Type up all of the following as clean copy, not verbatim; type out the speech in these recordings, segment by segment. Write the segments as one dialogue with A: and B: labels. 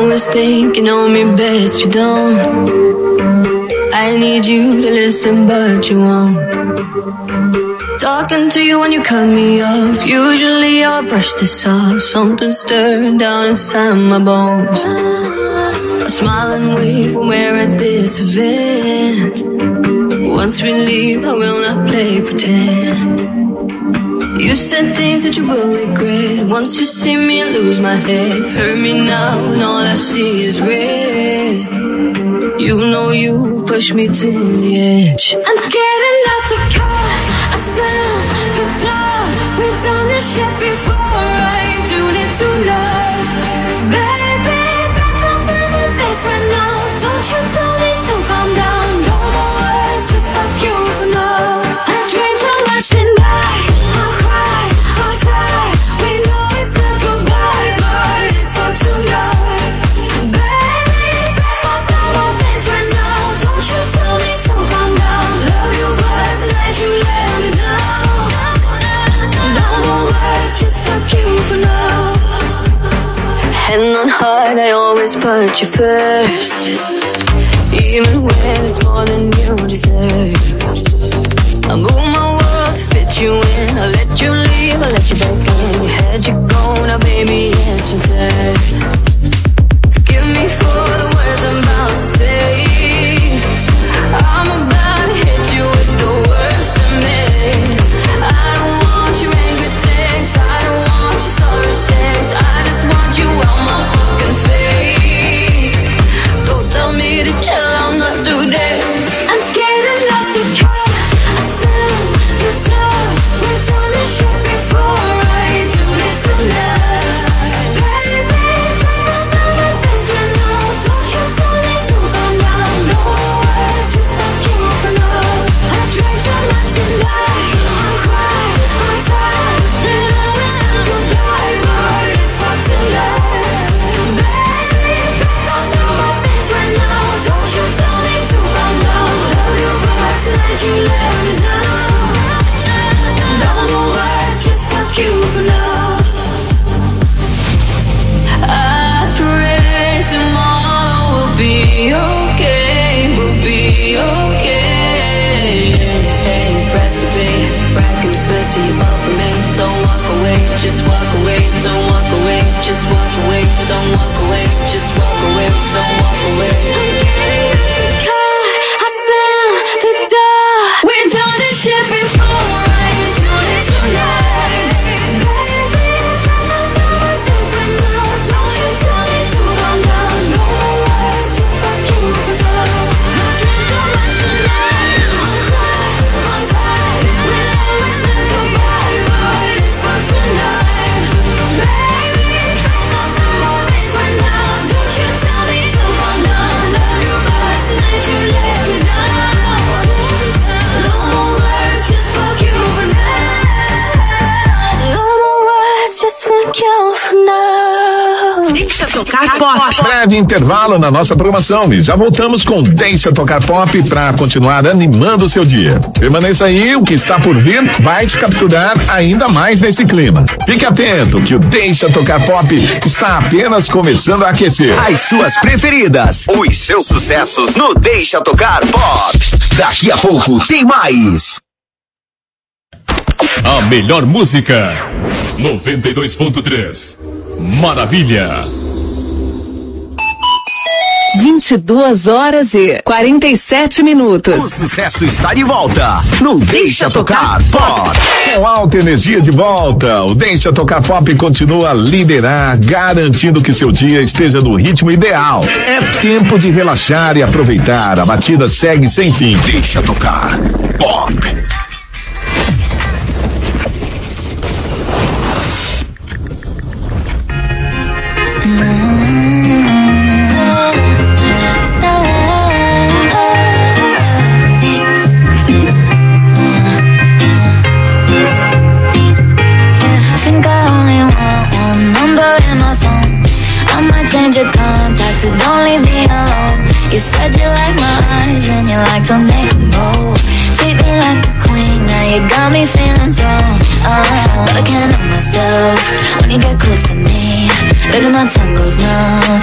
A: always think you know me best, you don't. I need you to listen, but you won't. Talking to you when you cut me off. Usually I'll brush this off. Something stirring down inside my bones. A smile and wave when we're at this event. Once we leave, I will not play pretend. You said things that you will regret. Once you see me, I lose my head. Hurt me now, and all I see is red. You know you push me to the edge. I'm getting out the car, I slam the door. We've done this shit before, I ain't doing it tonight. Baby, back off in my face right now. Don't you tell me to calm down. No more words, just fuck you for now. I drink too much tonight. I'll cry, I'll die. We know it's not goodbye, but it's for tonight. Baby, back off in my face right now. Don't you tell me to calm down. Love you, but tonight you let me down. No more words, just fuck you for now. Hand on heart, I always put you first. Even when it's more than you deserve. I move my world to fit you in. I let you leave, I let you back in. You had you go, now baby, it's returned. Forgive me for the words I'm about to say. I'm about to hit you with the worst of me. I don't want your angry texts, I don't want your sorry sex. I just want you out my fucking face. Don't tell me to chill, I'm not today. I'm getting out the car, I slam the door. We've done this shit before, I ain't doing it tonight. Baby, back off in my face right now. Don't you tell me to calm down. No words, just fuck you for now. I drank so much tonight. I'll cry, I'll die. Then I will say goodbye, but it's for tonight. Baby, back off in my face right now. Don't you tell me to calm down. Love you, but tonight you let me down. No more words, just fuck you for now. I pray tomorrow will be okay, we'll be okay. Hey, press to be, right comes first till you fall for me. Don't walk away, just walk away. Don't walk away, just walk away. Don't walk away, just walk away. Don't walk away. I'm getting out the car, I slam the door. We've done this shit before, I ain't doing it tonight. Baby, back off in my face right now. Don't you tell me to calm down. No more words, just fuck you for now. I drink so much tonight. I'll cry, I'll die. We always said goodbye, but it's for tonight. Baby, back off in my face right now. Don't you tell me to calm down. Love you, but tonight you let me down. No more words, just fuck you for now. No more words, just fuck you for now.
B: Deixa tocar pop.
C: Breve intervalo na nossa programação e já voltamos com Deixa Tocar Pop para continuar animando o seu dia. Permaneça aí, o que está por vir vai te capturar ainda mais nesse clima. Fique atento que o Deixa Tocar Pop está apenas começando a aquecer.
D: As suas preferidas, os seus sucessos no Deixa Tocar Pop. Daqui a pouco tem mais.
E: A melhor música 92.3. Maravilha.
B: 22h47.
D: O sucesso está de volta no Deixa Tocar Pop.
C: Com alta energia de volta, o Deixa Tocar Pop continua a liderar, garantindo que seu dia esteja no ritmo ideal. É tempo de relaxar e aproveitar. A batida segue sem fim.
D: Deixa Tocar Pop.
F: Change your contact, don't leave me alone. You said you like my eyes and you like to make them bold. Treat me like a queen, now you got me feeling thrown. But I can't help myself when you get close to me. Little my tongue goes numb. Sounds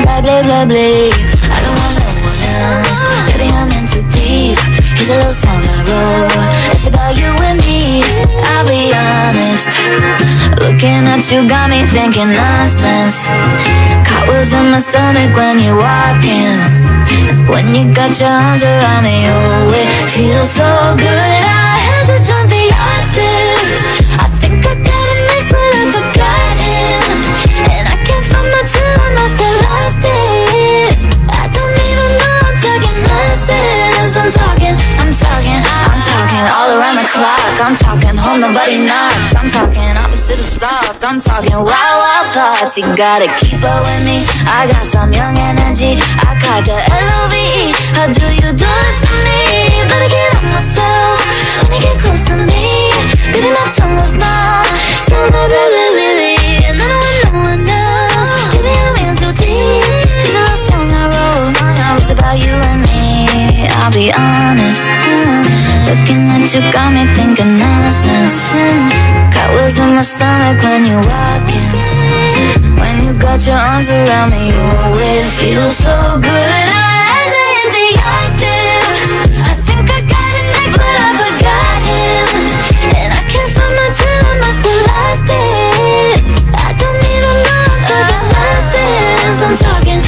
F: blah, blah, blah, blah. I don't want no one else. Baby, I'm in too deep. Here's a little song I wrote. It's about you and me. I'll be honest. Looking at you got me thinking nonsense. Cartwheels in my stomach when you're walking. When you got your arms around me, oh, it feels so good. I had to jump the octave. I think I got it next, but I've forgotten. And I can't find my chill, and I still lost it. I don't even know I'm talking nonsense. I'm talking all around the clock. I'm talking home, nobody knocks. I'm talking opposite of soft. I'm talking wild, wild thoughts. You gotta keep up with me. I got some young energy. I got the L-O-V-E. How do you do this to me? Better get on myself when you get close to me. Baby, my tongue goes numb. Sounds like really. And I don't want no one else. Baby, I'm in too deep. Cause a love song I wrote was about you and me. I'll be honest. Looking at you got me thinking nonsense. Cartwheels in my stomach when you're walking. When you got your arms around me, oh, it feels so good. I had to hit the octave. I think I got it next, but I've forgotten. And I can't find my chill, and I still lost it. I don't even know I'm talking nonsense. I'm talking.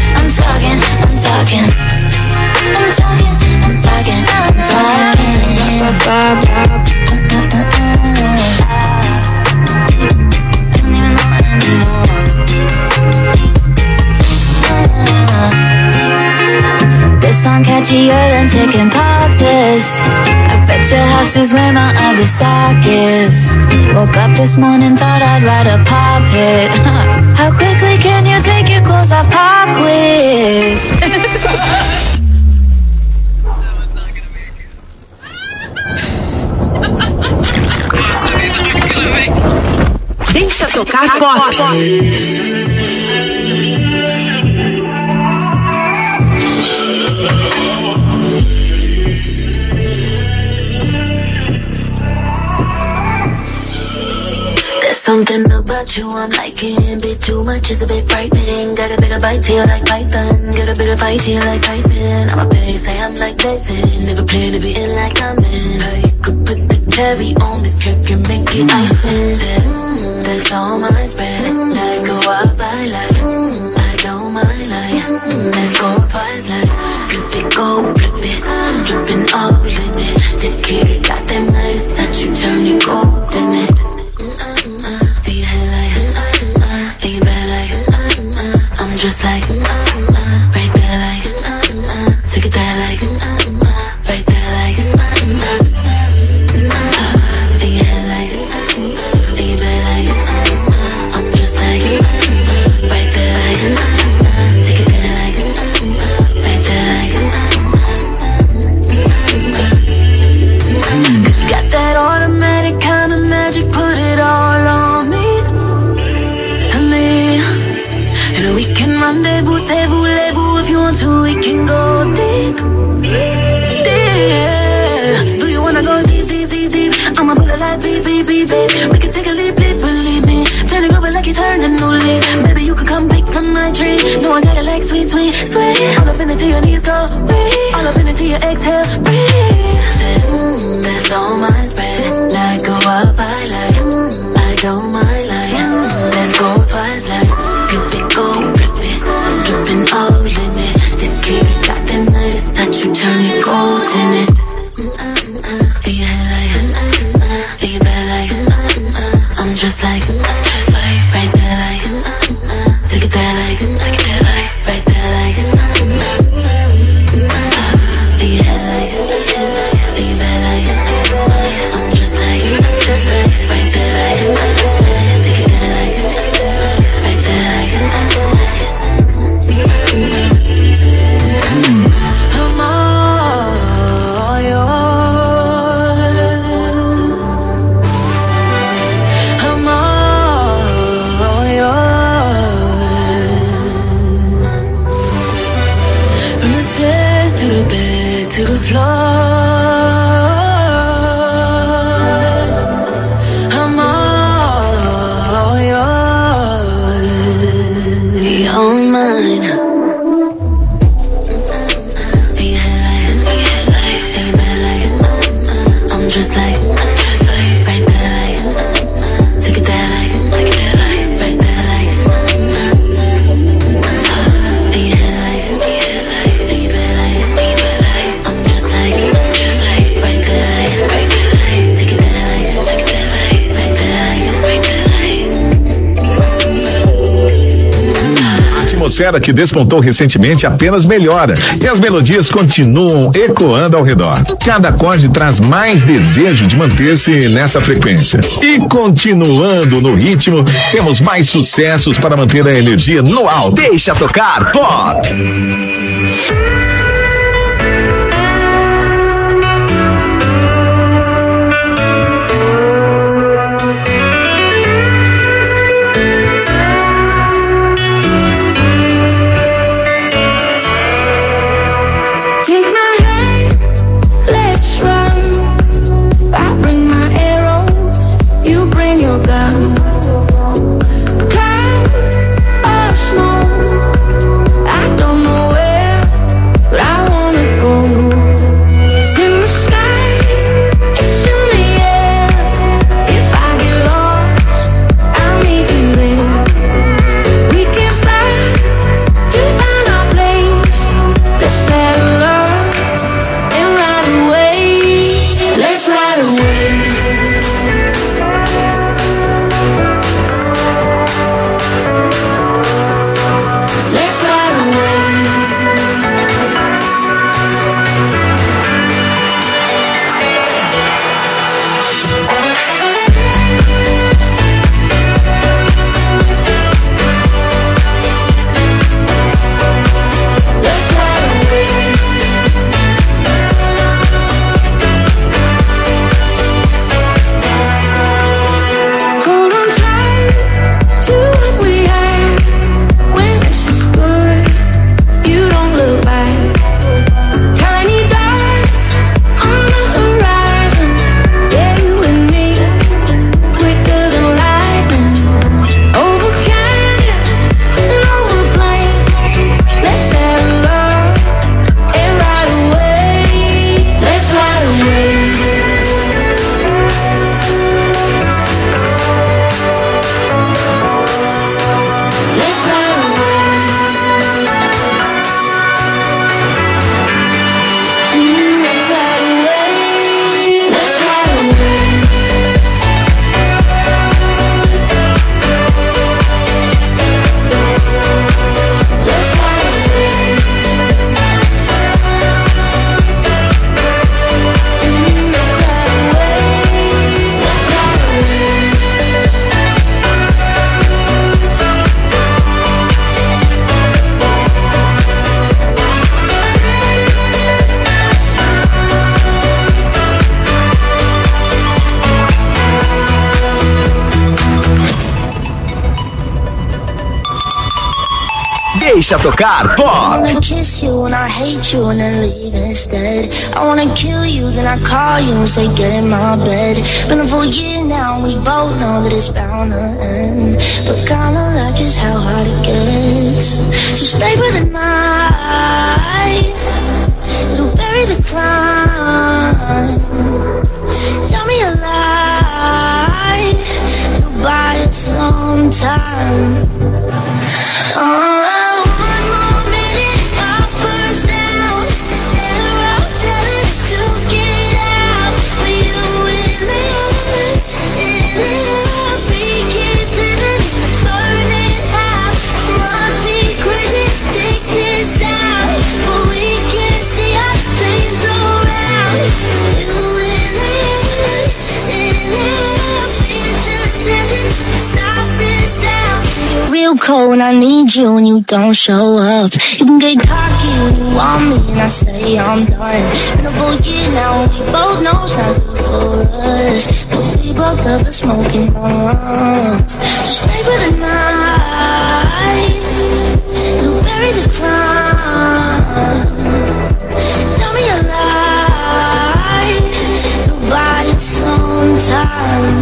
F: This song catchier than chicken poxes. I bet your house is where my other sock is. Woke up this morning, thought I'd write a pop hit. How quickly can you take your clothes off? Pop quiz.
B: Deixa tocar pop.
A: Something about you I'm liking. Bit too much is a bit frightening. Got a bit of bite to you like Python. Got a bit of fight to you like Tyson. I'm a pay, say I'm like Tyson. Never plan to be in like I'm in. How you could put the cherry on this cake and make it icing. That's all my spread. Like go up, I like. I don't mind like. Let's go twice like. Flip it, go flip it. Dripping all in it. This kid got them nice touch. You turn it golden it. Just like, right there like, take it there like, right there like, in your head like, in your bed like, I'm just like, right there like, take it there like, right there like. Cause you got that automatic kind of magic, put it all on me. And we can rendezvous, say voulez-vous. If you want to, we can go deep, deep. Do you wanna go deep, deep, deep, deep? I'ma put it like beep, beep, beep, beep. We can take a leap, leap, believe me. Turn it over like you turned a new leaf. Baby, you could come pick from my tree. No, I got it like sweet, sweet, sweet. All up in it till your knees go weak. All up in it till your exhale, breathe. That's all my spread. Like go up, I like. I don't mind like. Let's go twice like. Flip it, go flip it. Dripping all in it. This kid got them nice that you turn it gold in it. In your head like, in your bed like, I'm just like, right there like, take it there like, right there like, in your head like, in your bed like, I'm just like, right there like, take it there like, right there like. I'm all yours. I'm all
C: atmosfera que despontou recentemente apenas melhora e as melodias continuam ecoando ao redor. Cada acorde traz mais desejo de manter-se nessa frequência. E continuando no ritmo, temos mais sucessos para manter a energia no alto.
D: Deixa tocar pop. Deixa tocar pop.
G: I wanna kiss you and I hate you and then leave instead. I wanna kill you, then I call you and say get in my bed. Been a full year now and we both know that it's bound to end. But kinda like just how hard it gets. So stay for the night. It'll bury the crime. Tell me a lie. It'll buy us some time. Cold when I need you and you don't show up. You can get cocky when you want me and I say I'm done. Been a full year now and we both know it's not good for us. But we broke up the smoking lungs. So stay for the night. You'll bury the crime. Tell me a lie. You'll buy it some time.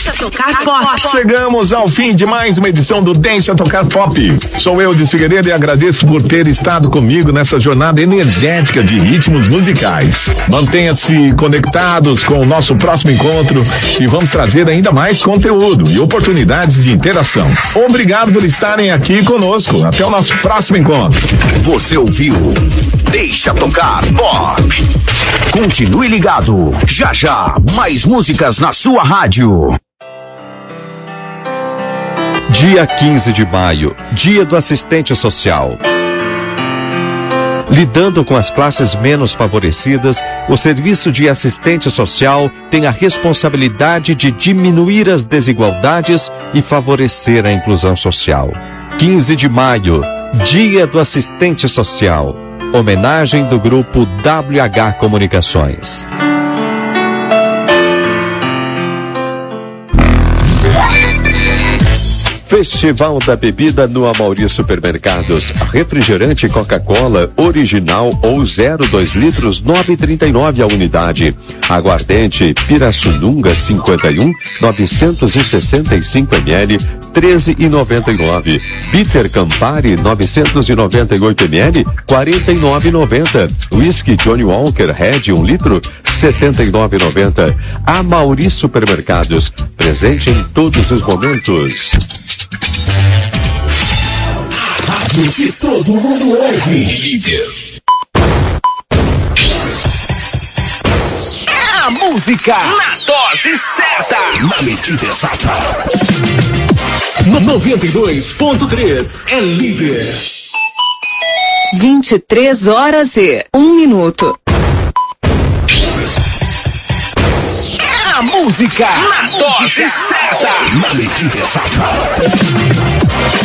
B: Deixa Tocar Pop.
C: Chegamos ao fim de mais uma edição do Deixa Tocar Pop. Sou eu, de Figueiredo, e agradeço por ter estado comigo nessa jornada energética de ritmos musicais. Mantenha-se conectados com o nosso próximo encontro e vamos trazer ainda mais conteúdo e oportunidades de interação. Obrigado por estarem aqui conosco. Até o nosso próximo encontro.
D: Você ouviu Deixa Tocar Pop. Continue ligado. Já já, mais músicas na sua rádio.
H: Dia 15 de maio, Dia do Assistente Social. Lidando com as classes menos favorecidas, o Serviço de Assistente Social tem a responsabilidade de diminuir as desigualdades e favorecer a inclusão social. 15 de maio, Dia do Assistente Social. Homenagem do grupo WH Comunicações. Festival da Bebida no Amauri Supermercados. Refrigerante Coca-Cola original ou 0,2 litros, 9,39 a unidade. Aguardente Pirassununga 51, 965 ml, 13,99. Bitter Campari 998 ml, 49,90. Whisky Johnny Walker Red 1 litro, 79,90. Amauri Supermercados, presente em todos os momentos.
D: Rádio que todo mundo ouve. Líder. É a música na dose certa. Na medida exata.
E: 92.3 é líder.
B: 23 horas e 1 minuto.
D: É a música na dose certa. Na medida exata.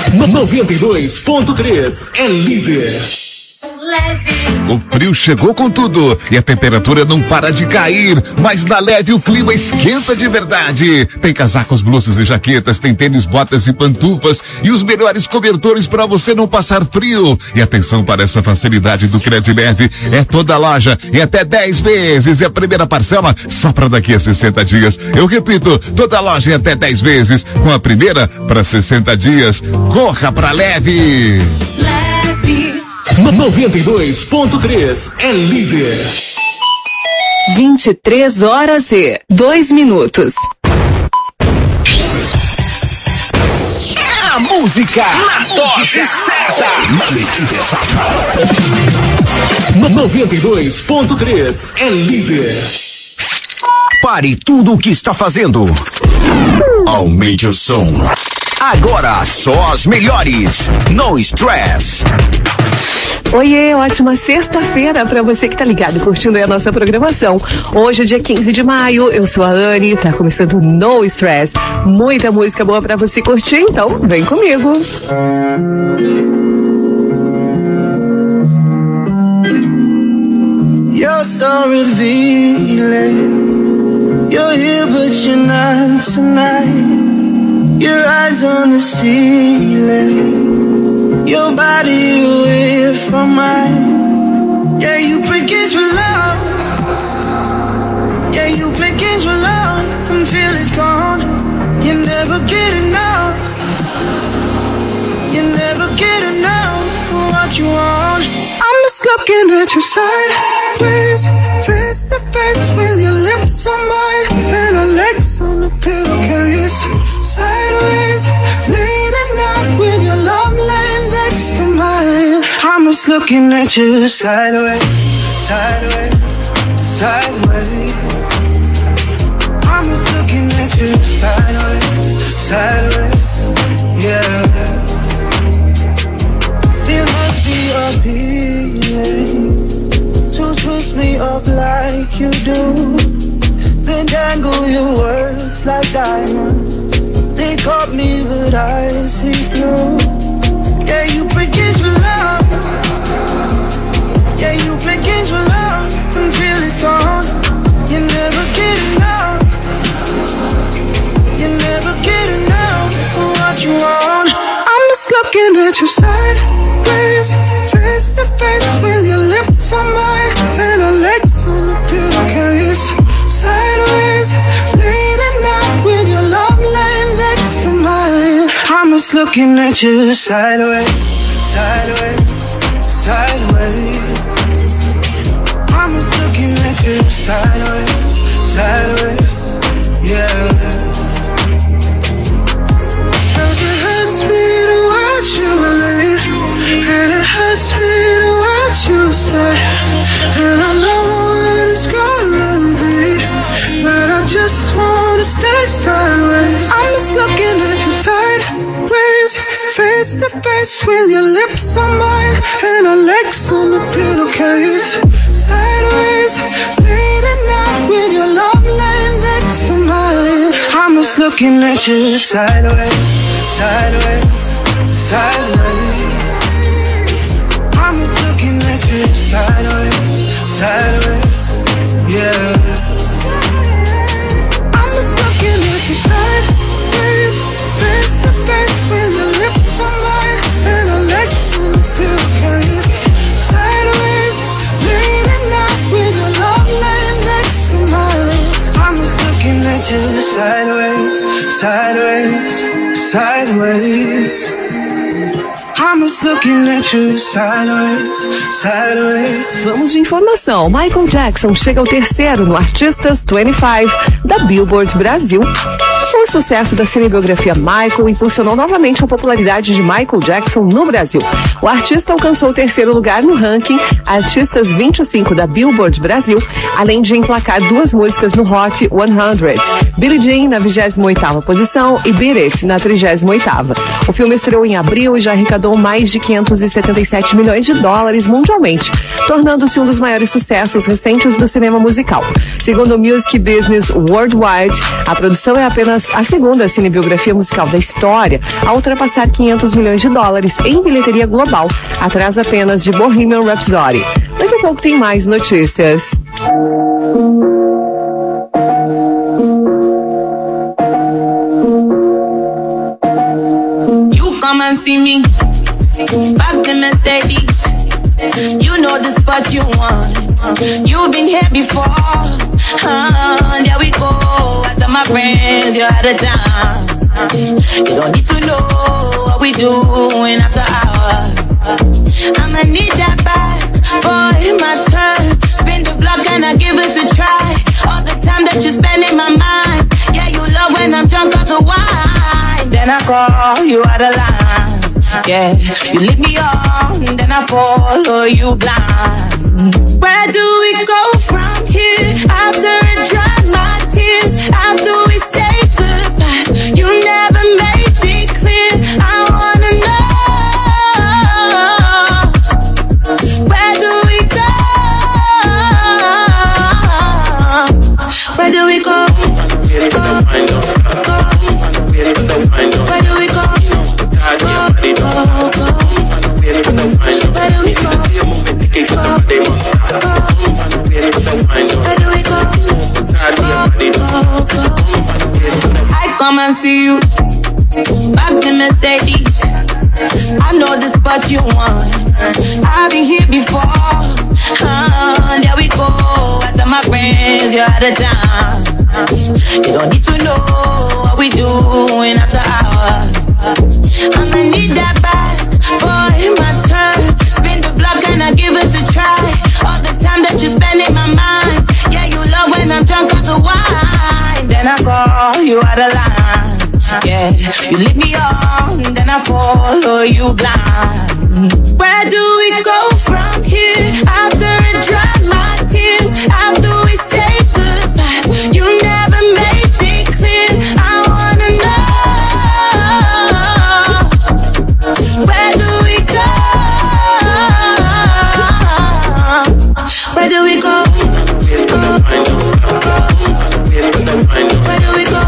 E: 92.3 é líder.
I: O frio chegou com tudo e a temperatura não para de cair, mas na Leve o clima esquenta de verdade. Tem casacos, blusas e jaquetas, tem tênis, botas e pantufas e os melhores cobertores para você não passar frio. E atenção para essa facilidade do Credileve, é toda a loja e até 10 vezes e a primeira parcela só para daqui a 60 dias. Eu repito, toda a loja e até 10 vezes, com a primeira para 60 dias. Corra pra Leve!
E: 92.3 é líder.
B: 23 horas e 2 minutos.
D: É a música na dose certa. Na medida exata.
E: 92.3 é líder.
D: Pare tudo o que está fazendo. Aumente o som. Agora só as melhores. No Stress.
B: Oiê, ótima sexta-feira pra você que tá ligado, curtindo aí a nossa programação. Hoje é dia 15 de maio, eu sou a Anne, tá começando No Stress. Muita música boa pra você curtir, então vem comigo.
J: You're so revealing. You're here but you're not tonight. Your eyes on the ceiling. Your body away from mine. Yeah, you play games with love. Yeah, you play games with love until it's gone. You never get enough. You never get enough for what you want. I'm just looking at your sideways, face to face with your lips on mine and our legs on the pillowcase. Sideways, leaning out with your love laying next to mine. I'm just looking at you sideways, sideways, sideways. I'm just looking at you sideways, sideways, yeah. It must be appealing to twist me up like you do, then dangle your words like diamonds. They caught me but I see through. Yeah, you play games with love. Yeah, you play games with love until it's gone. You never get enough. You never get enough for what you want. I'm just looking at you sideways, face to face with your lips on mine and our legs on the pillowcase. Sideways, leaning out with your love looking at you sideways, sideways, sideways. I'm just looking at you sideways, sideways, yeah. Cause it hurts me to watch you leave, and it hurts me to watch you stay. And I know what it's gonna be, but I just wanna stay sideways. I'm just looking at you sideways, face to face with your lips on mine and our legs on the pillowcase. Sideways, leaning out with your love laying next to mine. I'm just looking at you sideways, sideways, sideways. I'm just looking at you sideways, sideways, yeah. I'm just looking at you sideways, face to face with your lips on mine and our legs on the pillowcase. Sideways, leaning out with your love laying next to mine. I'm just looking at you sideways, sideways, sideways. I'm just looking at you sideways, sideways.
B: Vamos de informação. Michael Jackson chega ao terceiro no Artistas 25 da Billboard Brasil. O sucesso da cinebiografia Michael impulsionou novamente a popularidade de Michael Jackson no Brasil. O artista alcançou o terceiro lugar no ranking Artistas 25 da Billboard Brasil, além de emplacar 2 músicas no Hot 100, Billie Jean na 28ª posição e Beat It na 38ª. O filme estreou em abril e já arrecadou mais de 577 milhões de dólares mundialmente, tornando-se um dos maiores sucessos recentes do cinema musical. Segundo o Music Business Worldwide, a produção é apenas a segunda cinebiografia musical da história a ultrapassar 500 milhões de dólares em bilheteria global, atrás apenas de Bohemian Rhapsody. Daqui a pouco tem mais notícias.
K: You come and see me back in Mercedes. You know the spot you want. You've been here before. There we go. After my friends, you're out of town. You don't need to know what we doing after hours. I'ma need that back. Boy, my turn. Spin the block and I give it a try. All the time that you spend in my mind. Yeah, you love when I'm drunk off the wine. Then I call you out of line. Yeah, you lead me on, then I follow you blind. Where do we go from here? After I dry my tears, after we say goodbye, you never made it clear. I wanna know, where do we go? Where do we go? Where do we go? I come and see you back in Mercedes. I know the spot you want. I've been here before. There we go. After my friends, you're out of town. You don't need to know what we doing after hours. I'ma need that back. Boy, my turn. Spin the block and I give it a try. All the time that you spend in my mind. Yeah, you love when I'm drunk off the wine. Then I call you out of line. Yeah, you lead me on, then I follow you blind. Where do we go from here? After I dry my tears, after we say goodbye, you never made it clear. I wanna know, where do we go? Where do we go? Where do we go?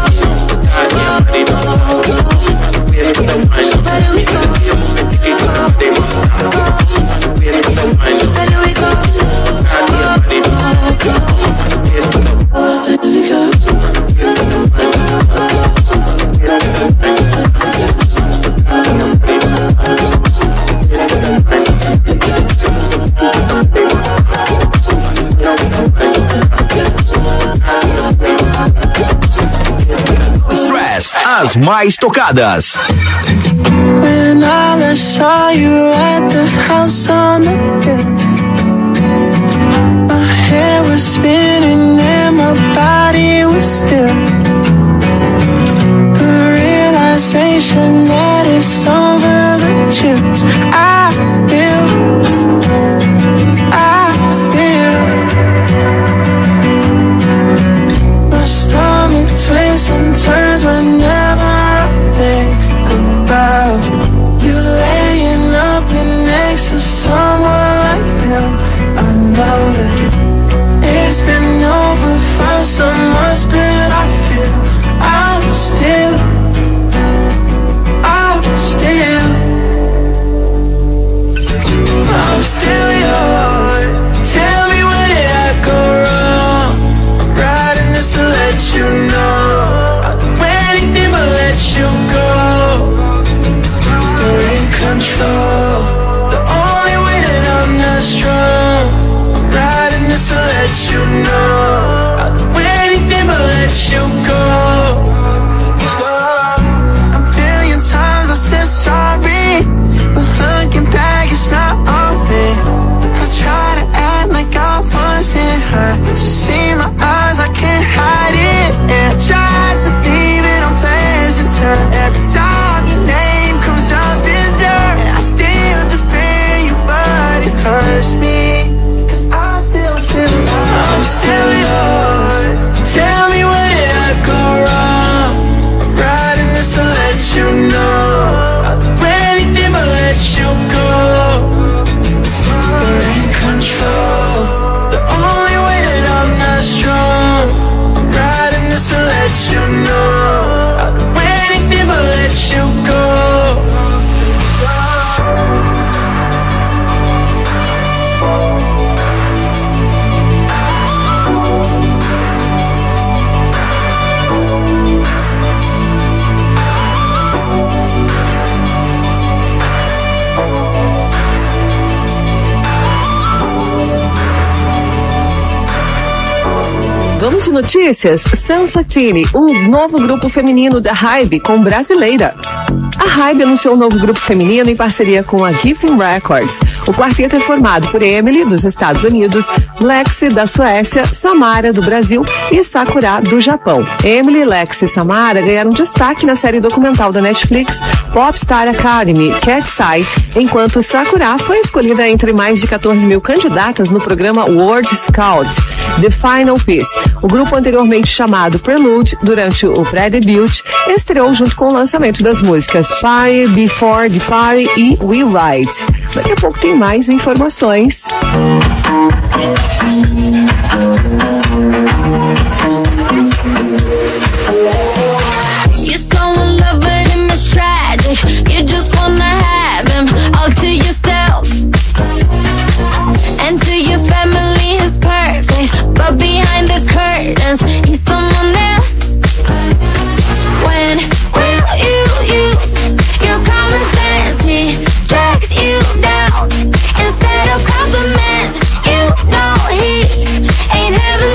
D: As mais tocadas.
J: When I last saw you at the house on the hill, my head was spinning and my body was still. The realization that it's over the chills I feel. My stomach twists and turns whenever I think about you laying up next to someone like him. I know that it's been over for some months, but I feel I'm still yours. Tell me where did I go wrong? I'm writing this to let you know I'll do anything but let you go. You're in control. The only way that I'm not strong. I'm writing this to let you know I'll do anything but let you go. A billion times I said sorry, but looking back it's not on me. I try to act like I wasn't hurt, just see my eyes, I can't hide it. And I tried to leave it on pleasant turn. Every time your name comes up as dirt, and I still defend you, but it hurts me, 'cause I still feel I'm still yours. Tell me where did I go wrong? I'm writing this to let you know I'll do anything but let you go. You're in control. The only way that I'm not strong. I'm writing this to let you know I'll do anything but let you go.
B: Vamos de notícias? Sansatini, o novo grupo feminino da Hybe com Brasileira. A Hybe anunciou um novo grupo feminino em parceria com a Geffen Records. O quarteto é formado por Emily, dos Estados Unidos, Lexi, da Suécia, Samara, do Brasil e Sakura, do Japão. Emily, Lexi e Samara ganharam destaque na série documental da Netflix Popstar Academy, Cat's Eye, enquanto Sakura foi escolhida entre mais de 14 mil candidatas no programa World Scout, The Final Piece. O grupo anteriormente chamado Prelude, durante o pré-debut, estreou junto com o lançamento das músicas Party, Before the Party e We Ride. Daqui a pouco tem mais informações.
F: You're so in love with him, it's tragic. You just wanna have him all to yourself. And to your family he's perfect, but behind the curtains he's someone else. When will you use your common sense? He drags you down instead of compliments. You know he ain't having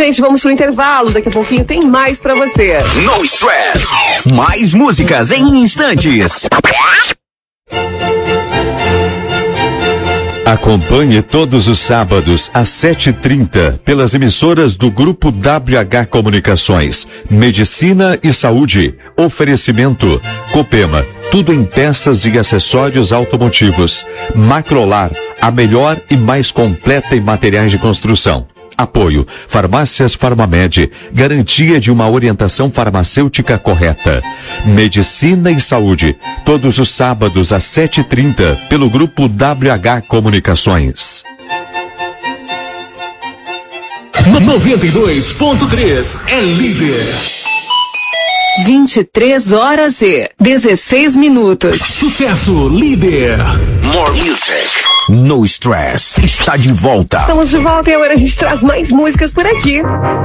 B: gente, vamos pro intervalo. Daqui a pouquinho tem mais pra você.
D: No Stress. Mais músicas em instantes.
H: Acompanhe todos os sábados às 7h30 pelas emissoras do Grupo WH Comunicações. Medicina e Saúde. Oferecimento. Copema. Tudo em peças e acessórios automotivos. Macrolar. A melhor e mais completa em materiais de construção. Apoio. Farmácias Farmamed. Garantia de uma orientação farmacêutica correta. Medicina e Saúde. Todos os sábados às 7h30 pelo Grupo WH Comunicações.
E: 92.3 é líder.
B: 23 horas e 16 minutos.
E: Sucesso líder.
D: More music. No Stress está de volta.
B: Estamos de volta e agora a gente traz mais músicas por aqui.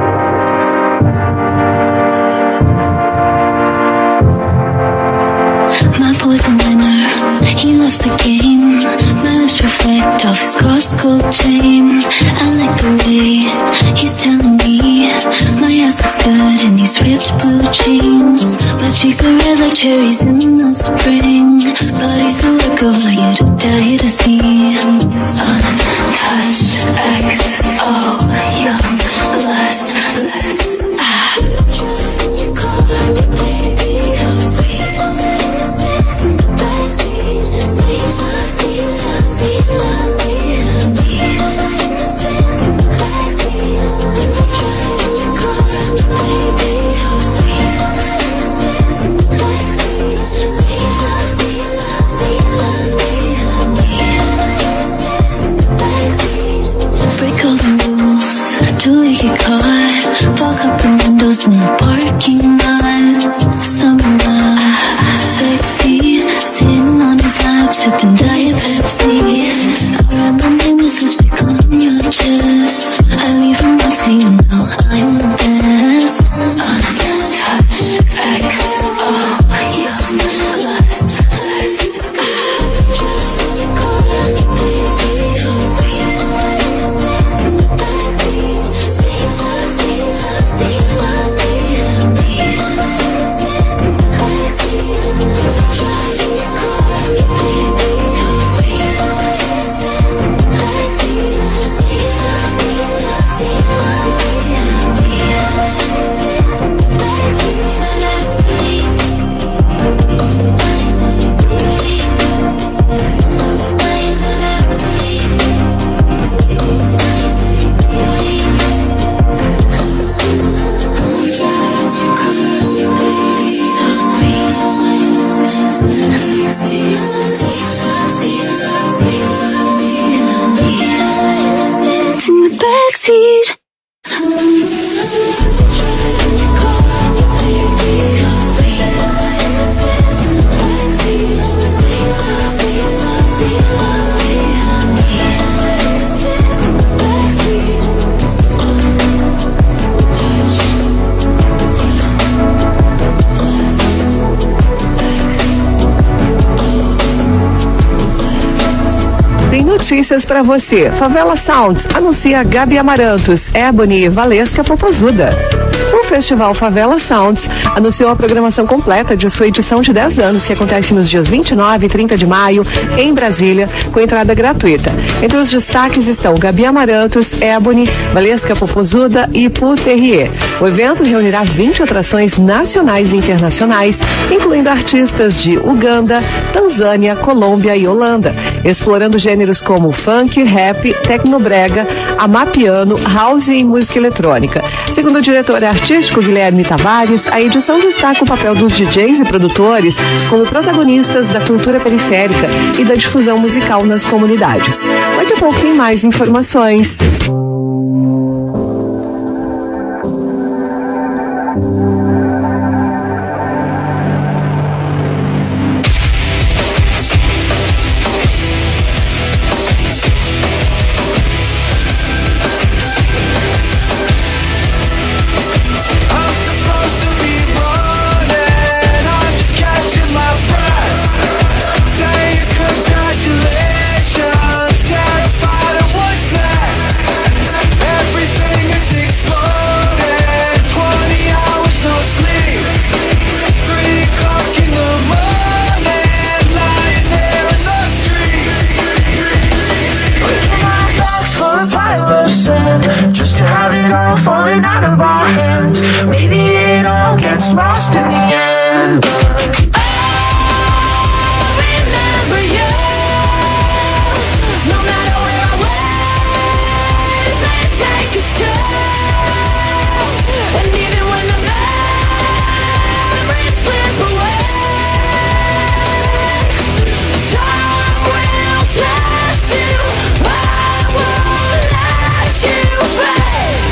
F: My boy's a winner, he loves the game. My lips reflect off his cross-gold chain. I like the way he's telling me my ass looks good in these ripped blue jeans. My cheeks are red like cherries in the spring. Body's a work of art you to die to see. Untouched XO, young, blessed. You call me baby, so sweet. Till we get caught, fog up the windows in the parking lot. Summer love, sexy, sitting on his lap, sipping Diet Pepsi. I write my name with lipstick on your chest. I leave a mark so you know I'm the best. Untouched XO, young, blessed. You call me baby, so sweet. Backseat.
B: Tem notícias pra você. Favela Sounds anuncia Gabi Amarantos, Ebony e Valesca Popozuda. O Festival Favela Sounds anunciou a programação completa de sua edição de 10 anos, que acontece nos dias 29 e 30 de maio, em Brasília, com entrada gratuita. Entre os destaques estão Gabi Amarantos, Ebony, Valesca Popozuda e Puterrier. O evento reunirá 20 atrações nacionais e internacionais, incluindo artistas de Uganda, Tanzânia, Colômbia e Holanda, explorando gêneros como funk, rap, tecnobrega, amapiano, house e música eletrônica. Segundo o diretor artístico Guilherme Tavares, a edição destaca o papel dos DJs e produtores como protagonistas da cultura periférica e da difusão musical nas comunidades. Daqui a pouco tem mais informações.
J: Congratulations, terrified of what's next. lost in the end. But I'll remember you, no matter where our ways may take us to. And even when the memories slip away, time will test you, but I won't let you fade.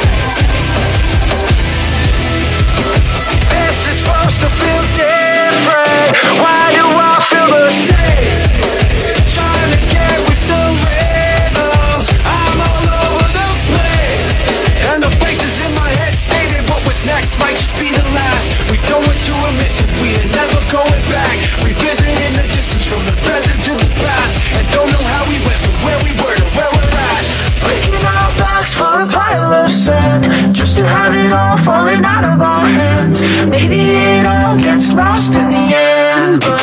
J: This is supposed to feel different. Why do I feel the same? Trying to get with the rhythm. I'm all over the place, and the faces in my head say that what was next might just be the last. We don't want to admit that we are never going back. Revisiting the distance from the present to the past, and don't know how we went from where we were to where we're at. Breaking our backs for a pile of sand, just to have it all falling out of our hands. Maybe it all gets lost in the end, but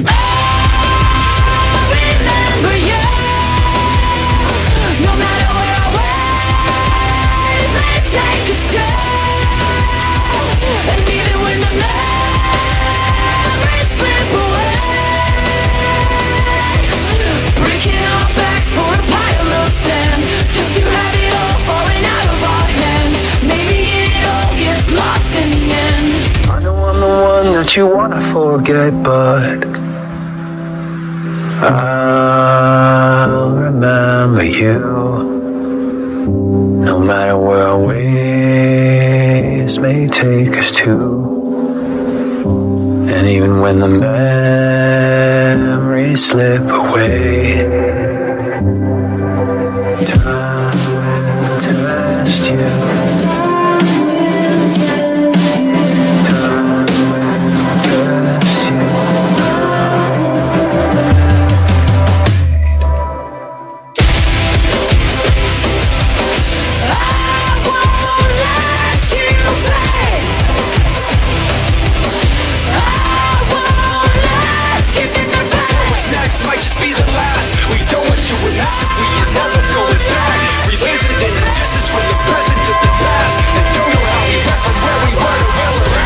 J: I'll remember you, no matter where our ways may take us to. And even when the memories slip away, breaking our backs for a pile of sand, just to have it all falling out of our hands. Maybe it all gets lost in the end. I know I'm the one that you wanna forget, but I'll remember you, no matter where our ways may take us to. And even when the memories slip away, time will test you. Time will test you. I won't let you play. I won't let you get the pain. What's next might just be the last. We don't want to admit that we are never going back. Revisiting the distance from the present to the past, and don't know how we went from where we were to where we're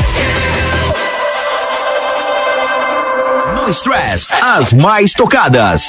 J: at.
D: No Stress, as mais tocadas.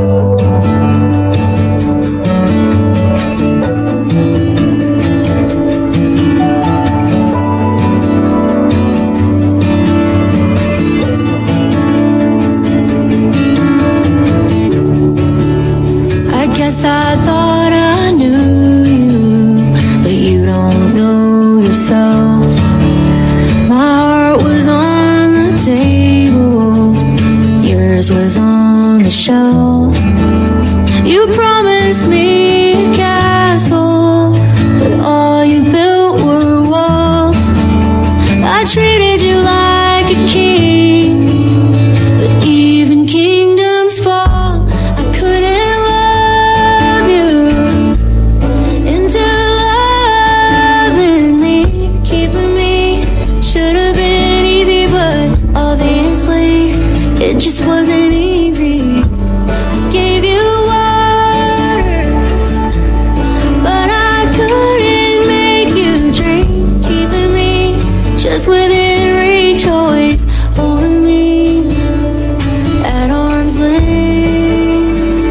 F: I guess I thought I knew you, but you don't know yourself. My heart was on the table, yours was on the shelf. You promised me a castle, but all you built were walls. I treated you like a king, but even kingdoms fall. I couldn't love you into loving me, keeping me. Should have been easy, but obviously it just wasn't easy. I gave you water, but I couldn't make you drink, keeping me just within reach, always holding me at arm's length.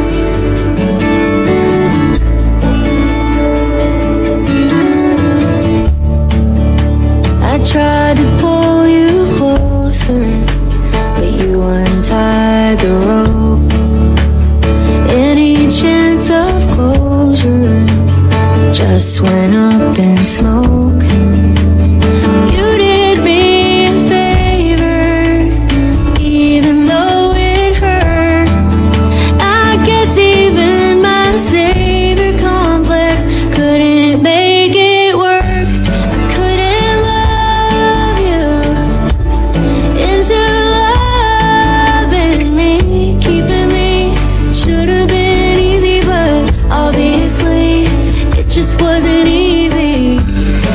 F: I tried to pull you closer, but you untied the rope. Any chance of closure just went up in smoke. You did me a favor, even though it hurt. I guess even my savior complex couldn't make it work. I couldn't love you into loving me, keeping me. Should have been easy, but obviously it just wasn't easy.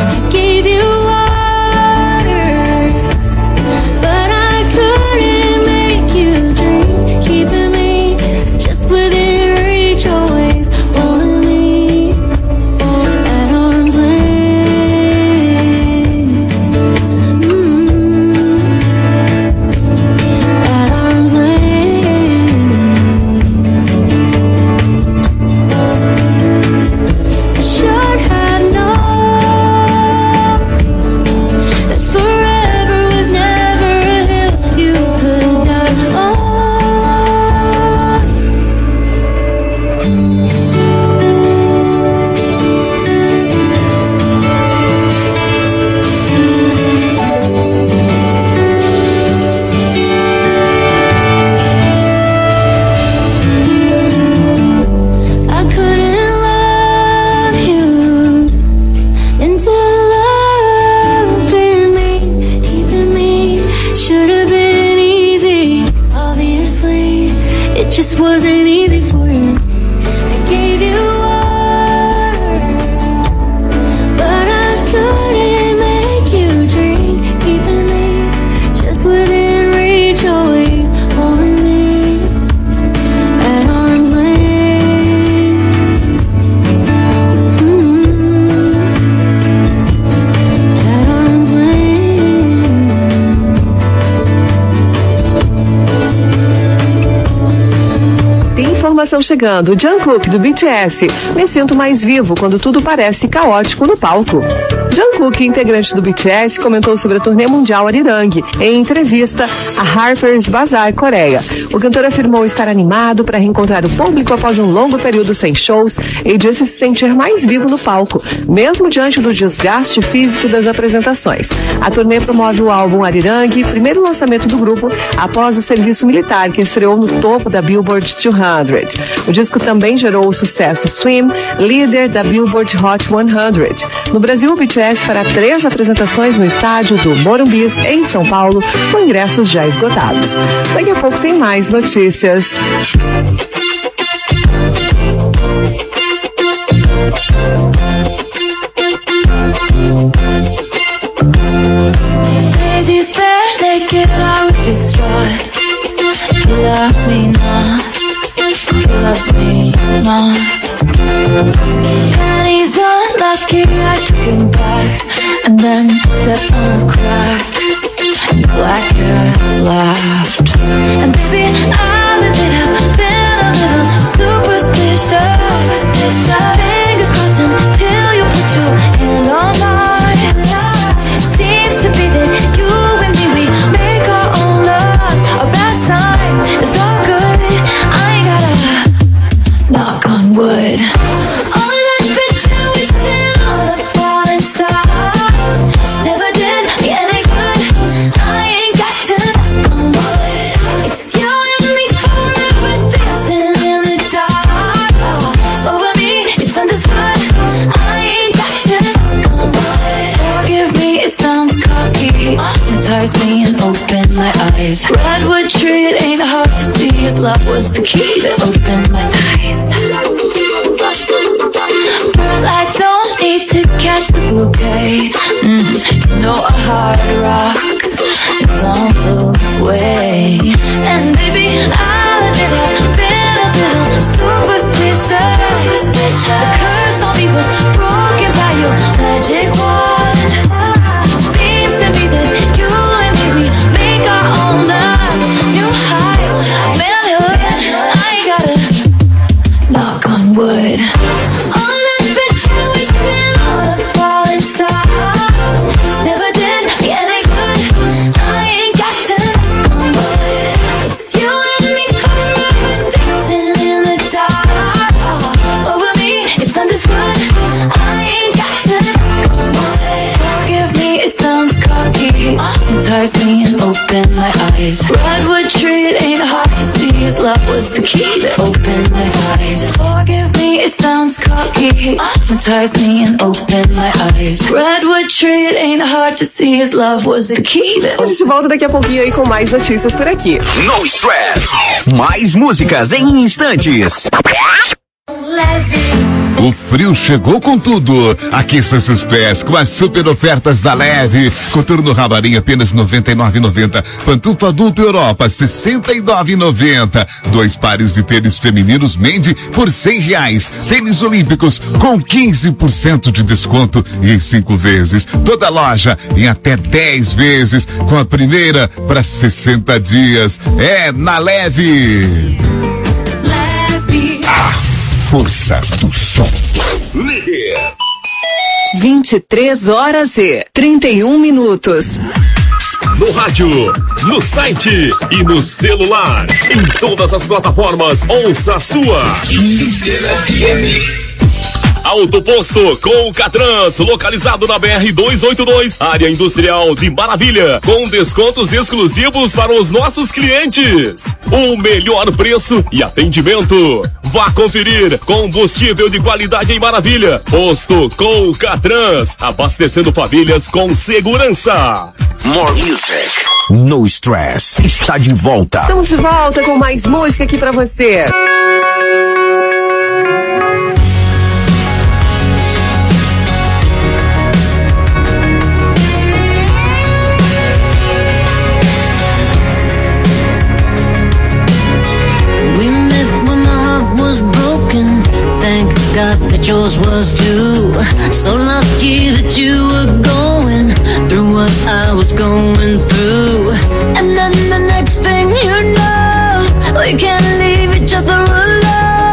B: informação chegando. Jungkook, do BTS. Me sinto mais vivo quando tudo parece caótico no palco. Jungkook, integrante do BTS, comentou sobre a turnê mundial Arirang em entrevista a Harper's Bazaar, Coreia. O cantor afirmou estar animado para reencontrar o público após um longo período sem shows e disse se sentir mais vivo no palco, mesmo diante do desgaste físico das apresentações. A turnê promove o álbum Arirang, primeiro lançamento do grupo após o serviço militar, que estreou no topo da Billboard 200. O disco também gerou o sucesso Swim, líder da Billboard Hot 100. No Brasil, o BTS fará 3 apresentações no estádio do Morumbi, em São Paulo, com ingressos já esgotados. Daqui a pouco tem mais notícias.
F: Daisy's bare naked, I was distraught. He loves me not, he loves me not. And he's unlucky, I took him back and then stepped on a crack. Black cat laughed. And baby, I'll admit I've been a little superstitious. Fingers crossed until you put your hand on mine. Seems to be that you and me, we make our own love. A bad sign, it's all good. I ain't gotta knock on wood. Only that bitch I was sitting on a falling star. Never did me any good. I ain't got to knock on wood. It's you and me forever dancing in the dark. Over me, it's understood. I ain't got to knock on wood. Forgive me, it sounds cocky. Ties me and open my eyes. Redwood tree, it ain't hard to see. His love was the key that opened my eyes. Girls, I don't need to catch the bouquet to know a hard rock. It's on the way. And baby, I'll admit I've been a little superstitious. The curse on me was broken by your magic wand. Seems to me that you and me, we make our own love. New high manhood. I ain't gotta knock on wood. All that bitch you was sitting on a falling star. Never did me any good. I ain't got to knock on wood. It's you and me forever dancing in the dark. Over me, it's understood. I ain't got to knock on wood. Forgive me, it sounds cocky. Ties me and open my eyes. Redwood tree, it ain't hard to see. His love was the key that opened my eyes. Forgive me, it sounds cocky. Ties me and open my eyes. Redwood tree, it ain't hard to see. His love was the key that.
B: A gente volta daqui a pouquinho aí com mais notícias por aqui.
D: No Stress. Mais músicas em instantes.
I: O frio chegou com tudo. Aqueça seus pés com as super ofertas da Leve. Coturno Rabarim apenas R$ 99,90. Pantufa adulto Europa R$ 69,90. 2 pares de tênis femininos Mendy por R$ 100. Tênis olímpicos com 15% de desconto e em 5 vezes. Toda loja em até 10 vezes com a primeira para 60 dias. É na Leve. Força do som.
E: Líder.
B: 23 horas e 31 minutos.
E: No rádio, no site e no celular. Em todas as plataformas, ouça a sua Líder FM. Autoposto com Catrans, localizado na BR-282, área industrial de Maravilha, com descontos exclusivos para os nossos clientes. O melhor preço e atendimento. Vá conferir combustível de qualidade em Maravilha. Posto com Catrans, abastecendo famílias com segurança.
D: More music. No Stress. Está de volta.
B: Estamos de volta com mais música aqui pra você.
A: God that yours was too. So lucky that you were going through what I was going through. And then the next thing you know, we can't leave each other alone.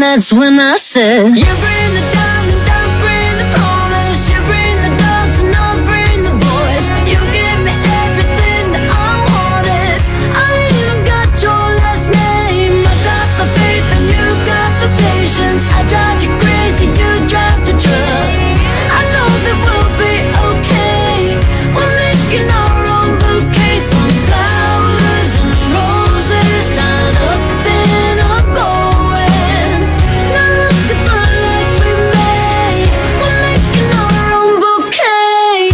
A: that's when I said, you bring the diamond, I'll bring the promise. You bring the dogs and I'll bring the boys. You give me everything that I wanted. I even got your last name. I got the faith and you got the patience. I drive you crazy, you drive the truck. I know that we'll be okay. We're making our own bouquet. Some flowers and roses tied up in a going. Now look at the life we made. We're making our own bouquet.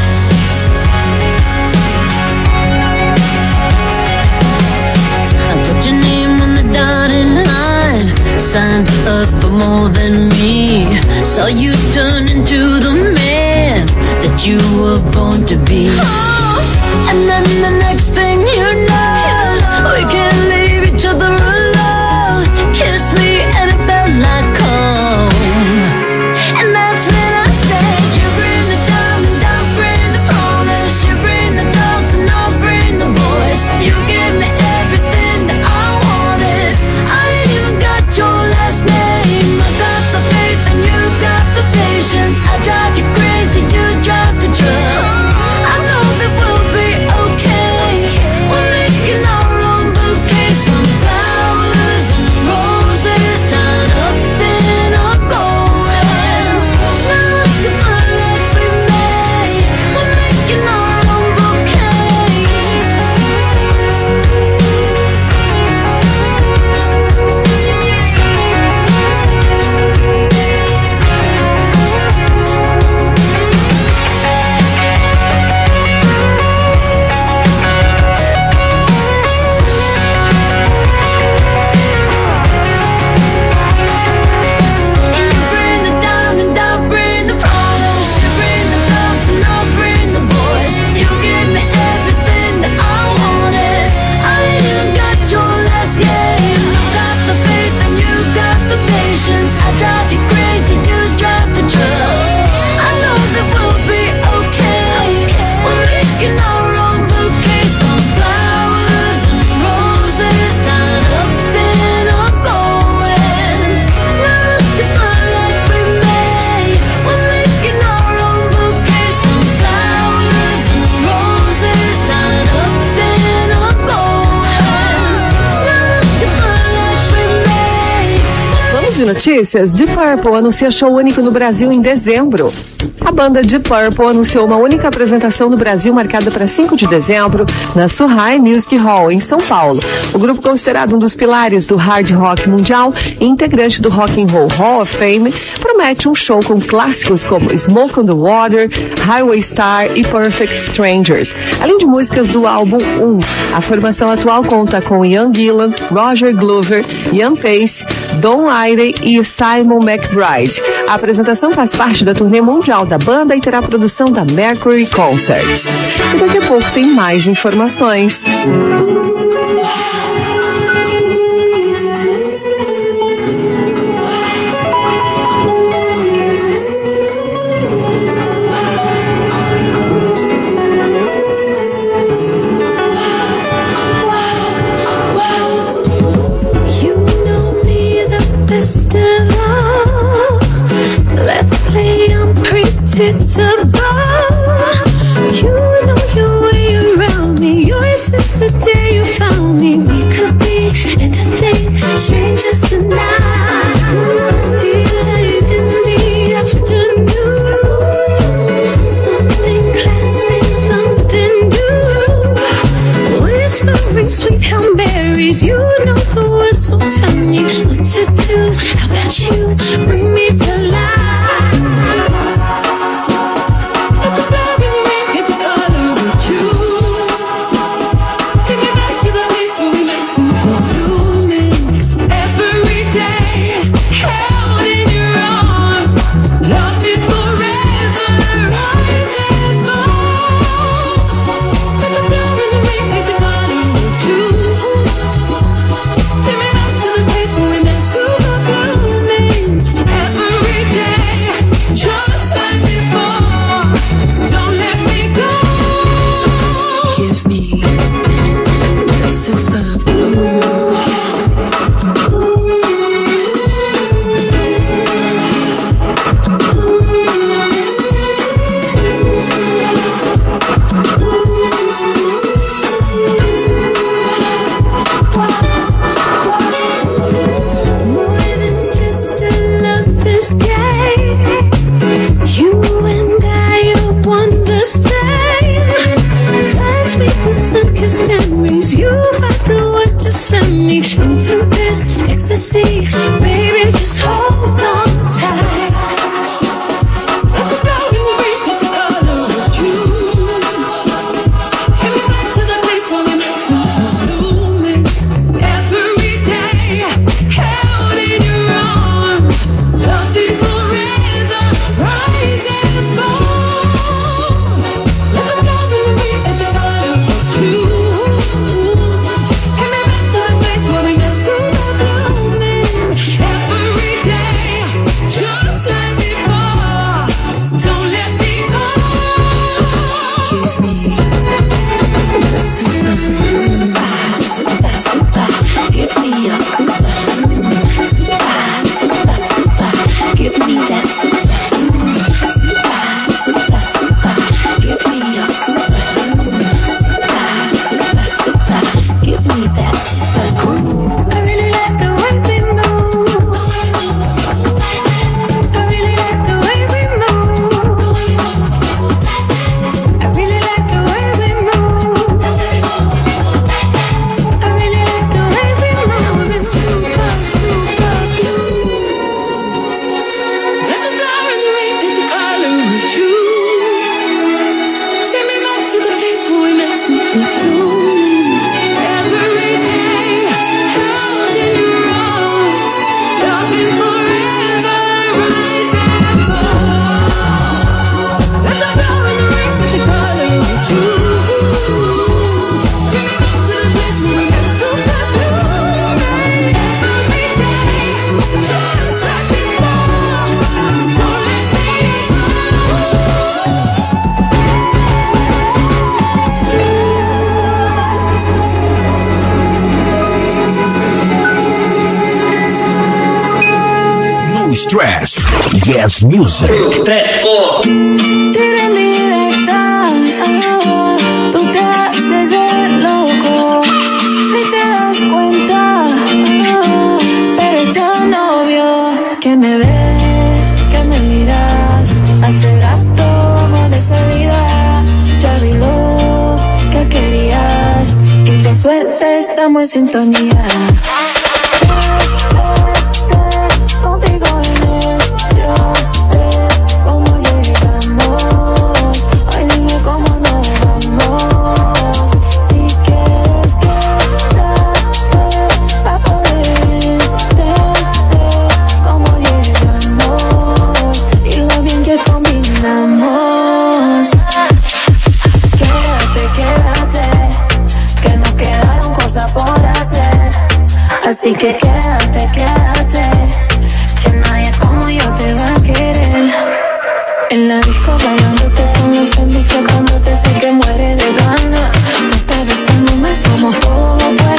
A: I put your name on the dotted line. Signed up for more than me. Saw you turn into the man that you were born to be. And then the next thing you know, we can't leave each other alone. Kiss me and it felt like home. And that's when I said, you bring the diamond, I'll bring the promise. You bring the dogs and I'll bring the boys. You give me everything that I wanted. I even got your last name. I got the faith and you got the patience. I drive you crazy, you drive the truck. I know that we'll be okay. We're making our own bouquet. Some flowers and roses tied up in a going. Now look at the life we made. We're making our own bouquet. You bring the diamond, I'll bring the promise. You bring the dogs and I'll bring the boys. You give me everything that I wanted. I even got your last name. I got the faith and you got the patience. I drive you crazy, you drive the truck. I know that we'll be okay. We're making our own bouquet. Some flowers and roses tied up in a going. Now look at the life we made. We're making our own bouquet. Some flowers and roses tied up in a going. Now look at the life we made.
B: Vamos de notícias? Deep Purple anuncia show único no Brasil em dezembro. A banda Deep Purple anunciou uma única apresentação no Brasil marcada para 5 de dezembro na Surrai Music Hall, em São Paulo. O grupo, considerado um dos pilares do hard rock mundial e integrante do Rock and Roll Hall of Fame, promete um show com clássicos como Smoke on the Water, Highway Star e Perfect Strangers, além de músicas do álbum 1. A formação atual conta com Ian Gillan, Roger Glover, Ian Pace, Don Airey e Simon McBride. A apresentação faz parte da turnê mundial da banda e terá produção da Mercury Concerts. E daqui a pouco tem mais informações.
A: You know me the best of all. Let's play unpredictable. You know your way around me. You're since the day you found me. We could be anything, strangers tonight. Delight in the afternoon. Something classic, something new. Whispering sweet Hail Marys. You know the words, so tell me what to do. How about you bring me to life? Let the blood in your rain get the color of June. Take me back to the place where we met super blooming. darkest memories. You are the one to send me into this ecstasy. Baby, just hold on tight. Let the flower in the rain pick the color of June. Take me back to the place where we met, super blooming. Every day, held in your arms, loving forever, rise and fall. Let the flower in the rain pick the color of June. Take me back to the place where we met, super blooming. Every day, just like before. Don't let me go. Give me the super, super, super. Give me your super, super, super, super. Give me that super, super, super, super. Give me your super, super, super, super. Give me that super. I really like the way we move. I really like the way we move. I really like the way we move. I really like the way we move. It's super, super blue. Let the flower in the rain pick the color of June. Take me back to the place where we met, super blue. Every day, held in your arms, loving forever, rise and fall. Let the flower in the rain pick the color of June. Take me back to the place where we met, super blue. Every day, just like before. Don't let me
D: No stress. Yes music.
A: Tiran directas, tú te haces el loco, ni te das cuenta, pero es tan obvio que me ves, que me miras, hace rato vamos de salida, ya vi lo que querías, y por suerte estamos en sintonía. Contigo en este hotel, ¿cómo llegamos? Ay, dime cómo nos vamos. Si quieres quédate pa' poder entender cómo llegamos y lo bien que combinamos. Quédate, quédate, que nos quedaron cosas por hacer. Así que quédate, quédate, que nadie como yo te va a querer. En la disco bailándote con la Fendi, chocándote, sé que muere de gana. Tú estás besándome, somos todo